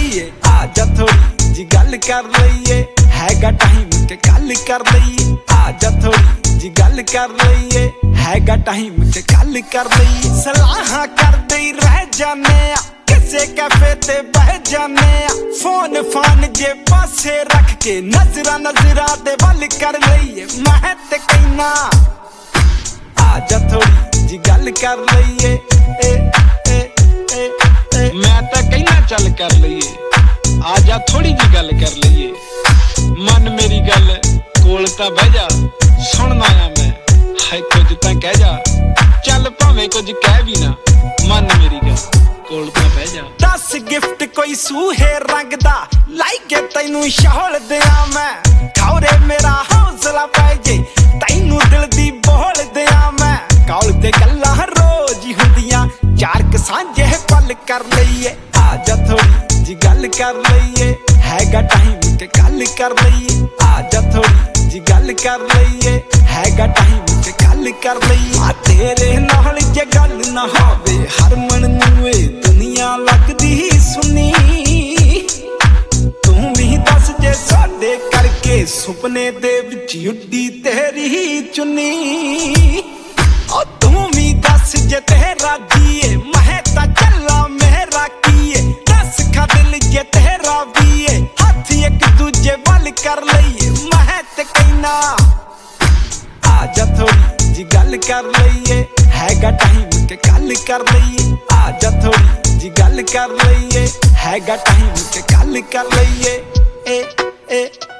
ਲਈਏ ਆ ਜਾ ਥੋੜੀ ਜੀ ਗੱਲ ਕਰ ਲਈਏ ਹੈਗਾ ਟਾਈਮ ਕਿ ਕੱਲ ਕਰ ਲਈਏ ਆ ਜਾ ਥੋੜੀ ਜੀ ਗੱਲ ਕਰ ਲਈਏ ਹੈਗਾ ਟਾਈਮ ਕਿ ਕੱਲ ਕਰ ਲਈਏ ਸਲਾਹਾਂ ਕਰਦੇ ਹੀ ਰਹਿ ਜਾਨੇ ਆ ਕਿਸੇ ਕੈਫੇ ਤੇ ਬਹਿ ਜਾਨੇ ਆ ਫੋਨ ਫਾਨ ਜੇ ਪਾਸੇ ਰੱਖ ਕੇ ਨਜ਼ਰਾਂ ਦੇ ਵੱਲ ਕਰ ਲਈਏ ਮੈਂ ਤੇ ਕਹਿਣਾ ਆ ਜਾ ਥੋੜੀ ਜੀ ਗੱਲ ਕਰ ਲਈਏ ਮੈਂ ਤਾਂ ਕਹਿਣਾ ਚੱਲ ਕਰ ਲਈਏ ਆ ਜਾ ਥੋੜੀ ਜੀ ਗੱਲ ਕਰ ਲਈਏ ਮਨ ਮੇਰੀ ਗੱਲ ਕੋਲ ਤਾਂ ਬਹਿ ਜਾ ਸੁਣਨਾ ਆ ਮੈਂ ਹਾਏ ਕੁਝ ਤਾਂ ਕਹਿ ਜਾ ਚੱਲ ਭਾਵੇਂ ਕੁਝ ਕਹਿ ਵੀ ਨਾ ਮਨ ਮੇਰੀ ਗੱਲ ਕੋਲ ਤਾਂ ਬਹਿ ਜਾ 10 ਗਿਫਟ ਕੋਈ ਸੂਹੇ ਰੰਗ ਦਾ ਲਾਈਕੇ ਤੈਨੂੰ ਸ਼ੌਲ ਦਿਆਂ ਮੈਂ ਖੌਰੇ ਮੇਰਾ ਹੌਸਲਾ ਪੈ ਜੇ ਤੈਨੂੰ ਦਿਲ ਦੀ ਬੋਲ ਦਿਆਂ ਮੈਂ ਕੌਲ ਤੇ ਗੱਲਾਂ ਰੋਜ਼ ਹੀ ਹੁੰਦੀਆਂ ਚਾਰ ਕ ਸਾਂਝੇ ਪਲ ਕਰ ਲਈਏ ਆ ਜਾ ਥੋੜੀ ਜੀ ਗੱਲ ਕਰ ਲਈਏ ਹੈਗਾ ਟਾਈਮ ਕਿ ਕੱਲ ਕਰ ਲਈਏ ਆ ਜਾ ਥੋੜੀ ਜੀ ਗੱਲ ਕਰ ਲਈਏ ਹੈਗਾ ਟਾਈਮ ਕਿ ਕੱਲ ਕਰ ਲਈਏ ਆ ਤੇਰੇ ਨਾਲ ਜੇ ਗੱਲ ਨਾ ਹੋਵੇ ਹਰਮਨ ਨੂੰ ਇਹ ਦੁਨੀਆ ਲੱਗਦੀ ਸੁਣੀ ਤੂੰ ਵੀ ਦੱਸ ਜੇ ਸਾਡੇ ਕਰਕੇ ਸੁਪਨੇ ਦੇ ਵਿੱਚ ਉੱਡੀ ਤੇਰੀ ਚੁੰਨੀ ਓ ਤੂੰ ਵੀ ਦੱਸ ਜੇ ਤੇਰਾ ਜੀਏ ਮੈਂ ਤਾਂ ਚੱਲਾ ਮੇਰਾ ਕੀਏ ਦੱਸ ਖਾ ਦਿਲ ਜੇ ਤੇਰਾ ਵੀਏ ਹੱਥ ਇੱਕ ਦੂਜੇ ਵੱਲ ਕਰ ਲਈਏ ਮੈਂ ਤੇ ਕਹਿਣਾ ਆ ਜਾ ਥੋੜੀ ਜੀ ਗੱਲ ਕਰ ਲਈਏ ਹੈਗਾ ਟਾਈਮ ਕਿ ਕੱਲ ਕਰ ਲਈਏ ਆ ਜਾ ਥੋੜੀ ਜੀ ਗੱਲ ਕਰ ਲਈਏ ਹੈਗਾ ਟਾਈਮ ਕਿ ਕੱਲ ਕਰ ਲਈਏ